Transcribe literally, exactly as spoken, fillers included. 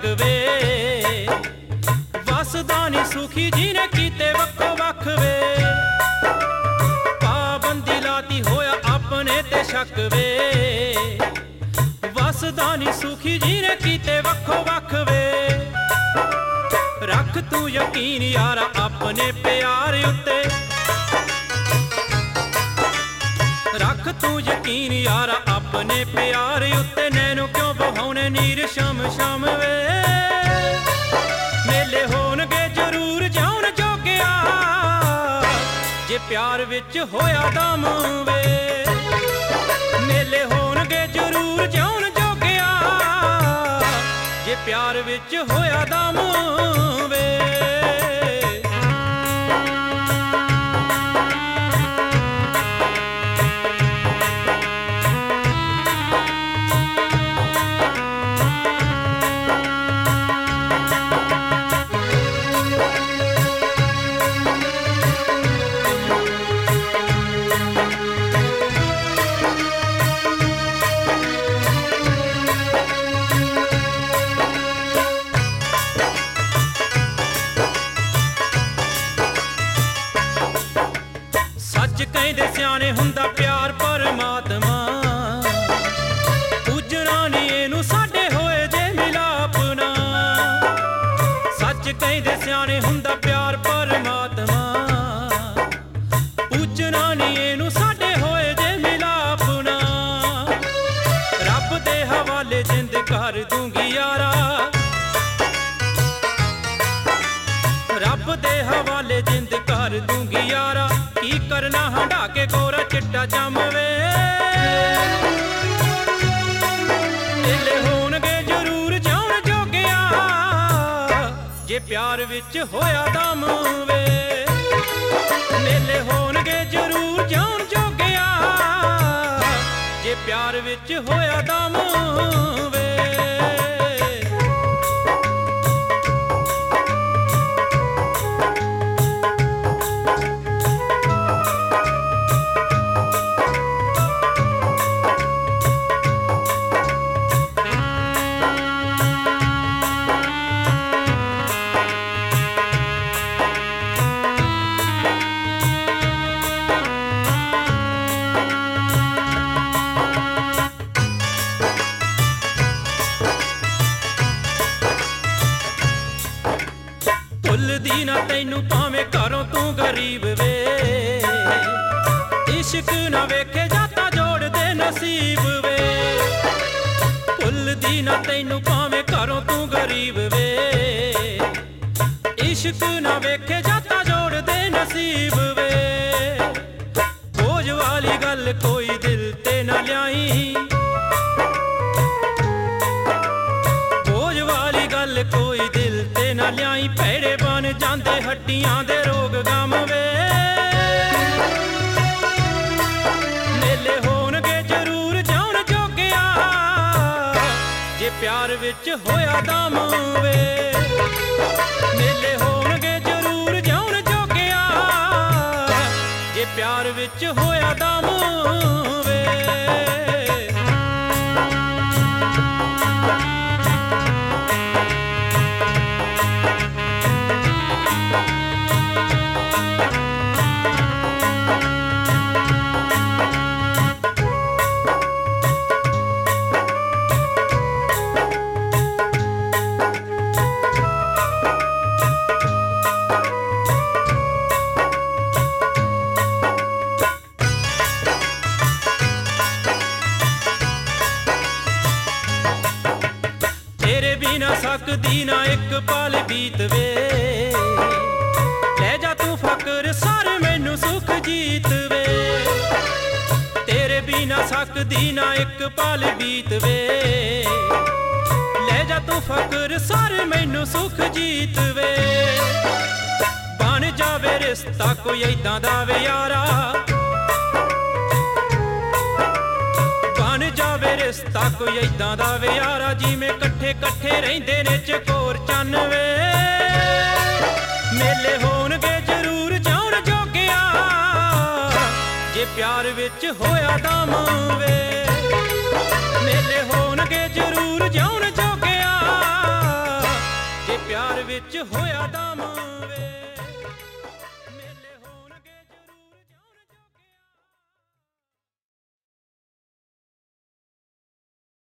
शक वे वसदा नी सुखी जिने कीते वक्खो वख वे पाबंदी लाती होया अपने ते शक वे वसदा नी सुखी जिने कीते वक्खो वख वे रख तू यकीन यारा अपने प्यार उत्ते रख तू यकीन यारा अपने प्यार उत्ते नैनू क्यों बहाउने नीर शम शम वे मेले होणगे जरूर जाउन जोगिया जे प्यार विच होया दम वे मेले होणगे जरूर जाउन जोगिया जे प्यार विच होया दम वे कहते सियाने हुंदा प्यार परमात्मा उजड़ा नी एनू साडे होए जे मिलापना सच कहते सियाने हुंदा प्यार परमात्मा उजड़ा नी एनू साडे होए जे मिलापना रब दे हवाले जिंद कर दूंगी यारा रब दे हवाले जिंद कर दूंगी यारा की करना हंडा के गोरा चिट्टा जमवे मेले होणगे जरूर जाउन जोगिया जे प्यार विच होया दम वे मेले होणगे जरूर जाउन जोगिया जे प्यार विच होया दम वे भुलदी ना तैनू भावें घरों तू गरीब वे इश्क ना वेखे जाता जोड़ दे नसीब वे भुलदी ना तैनू भावें घरों तू गरीब वे इश्क ना वेखे जाता जोड़ दे नसीब वे बोझ वाली गल कोई दिल ते ना ल्याई बोझ वाली गल कोई दिल ते ना ल्याई भैड़े बन जांदे हड्डियां दे रोग गम वे मेले होणगे जरूर जाउन जोगिया जे प्यार विच होया दम वे मेले होणगे जरूर जाउन जोगिया जे प्यार विच होया दम वे सकदी ना एक पल बीत वे ले जा तू फकर सार मैनू सुख जीत वे तेरे बिना सकदी ना एक पल बीत वे ले जा तू फकर सार मैनू सुख जीत वे बन जावे रिश्ता कोई ऐदां दा वे यारा जावे रिश्ता कोई ऐदां दा वे यारा जिवें कट्ठे कट्ठे रहिंदे ने चकोर चन्न वे मेले होणगे जरूर जाउन जोगिया जे प्यार विच होया दम वे मेले होणगे जरूर जाउन जोगिया विच होया दम वे।